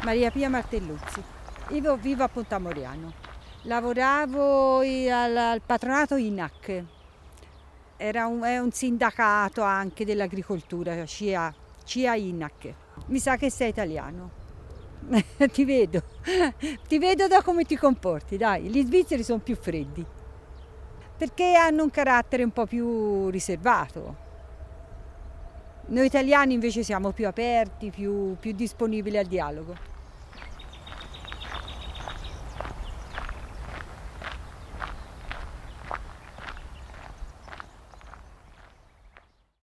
Maria Pia Martelluzzi. Io vivo a Pontamoriano. Lavoravo al patronato INAC. È un sindacato anche dell'agricoltura, CIA INAC. Mi sa che sei italiano. Ti vedo. Ti vedo da come ti comporti, dai. Gli svizzeri sono più freddi. Perché hanno un carattere un po' più riservato. Noi italiani invece siamo più aperti, più disponibili al dialogo.